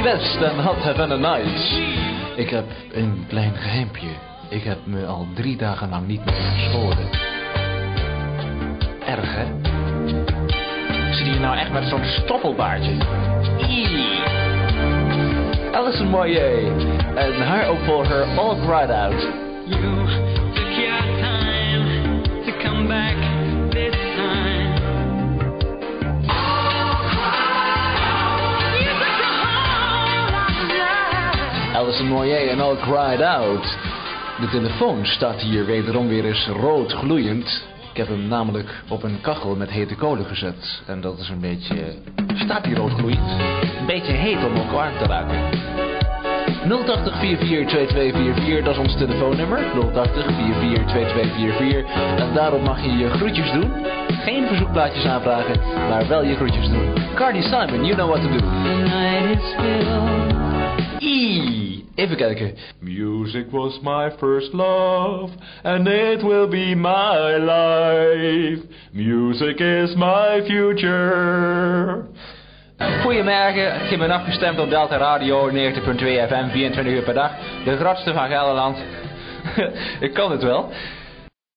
best and hot Havana Nights. Ik heb een klein geheimpje. Ik heb me al 3 dagen lang niet meer geschoren. Erg, hè? Zit je nou echt met zo'n stoppelbaardje? Alison Moyet en haar opvolger All Cried Out. You took your time to come back this time. Alison Moyet en All Cried Out. De telefoon staat hier wederom weer eens rood gloeiend. Ik heb hem namelijk op een kachel met hete kolen gezet. En dat is een beetje... Staat hier rood gloeiend? Een beetje heet om ook warm te raken. 080 44 2244, dat is ons telefoonnummer. 080 44 2244. En daarop mag je je groetjes doen. Geen verzoekplaatjes aanvragen, maar wel je groetjes doen. Cardi Simon, you know what to do. Even kijken. Music was my first love, and it will be my life. Music is my future. Goedemorgen, ik ben afgestemd op Delta Radio 90.2 FM, 24 uur per dag. De grootste van Gelderland. Ik kan het wel.